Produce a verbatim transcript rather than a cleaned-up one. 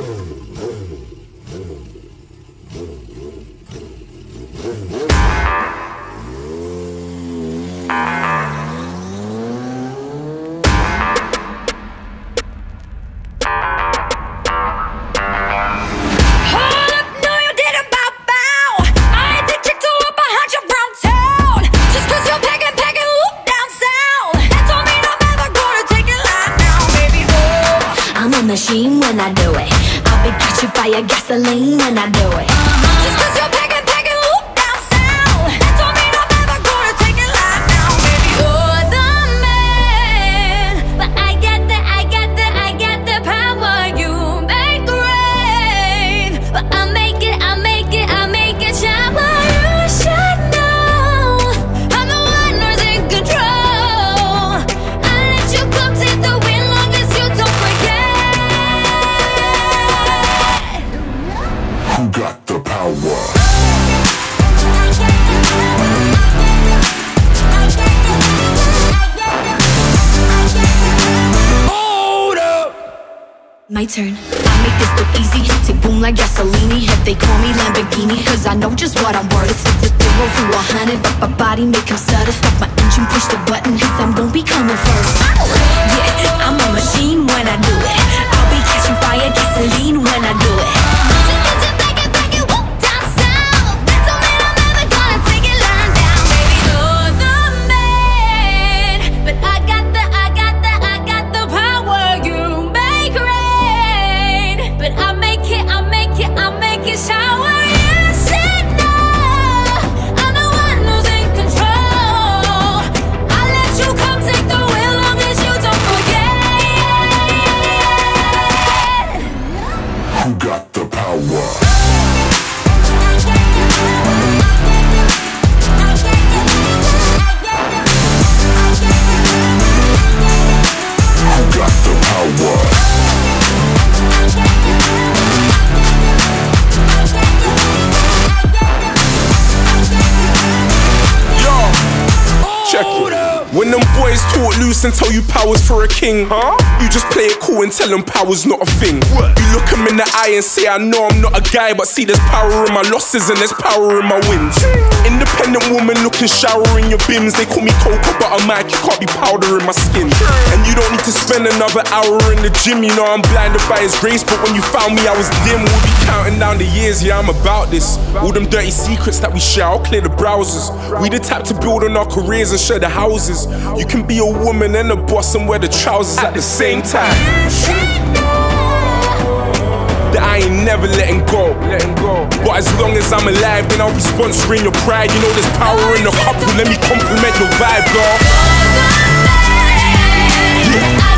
Machine when I do it. I'll be catching fire, gasoline when I do it. Uh-huh. Just cause you're packing, packing, whoop down south, that don't mean I'm ever gonna take it live now, baby. You're the man, but I got the, I got the, I got the power. You make rain, but I make it, I make it, I make it shower. You should know, I'm the one who's in control. I let you come take the wheel long as you don't forget. Who got the power? Hold up! My turn. I make this look easy. Tick boom like gasolini. If they call me Lamborghini, cause I know just what I'm worth. It's a zero to a hundred, but my body make him stutter. Stop my engine, push the button, cause I'm gon' be coming first. Yeah, I'm a machine when I do it. I'll be catching fire, gasoline when I do it. Who got the power? Who got the power? Check it. When them boys talk loose and tell you power's for a king, huh? You just play it cool and tell them power's not a thing. What? You look them in the eye and say, I know I'm not a guy, but see there's power in my losses and there's power in my wins. Independent woman looking shower in your bims. They call me Cocoa Butter Mike, you can't be powder in my skin. And you don't need to spend another hour in the gym. You know I'm blinded by his grace, but when you found me I was dim. We'll be counting down the years, yeah I'm about this. All them dirty secrets that we share, I'll clear the browsers. We the type to build on our careers and share the houses. You can be a woman and a boss and wear the trousers at the same time. That I ain't never letting go, letting go. But as long as I'm alive, then I'll be sponsoring your pride. You know there's power in the couple, let me compliment your vibe, girl. Yeah.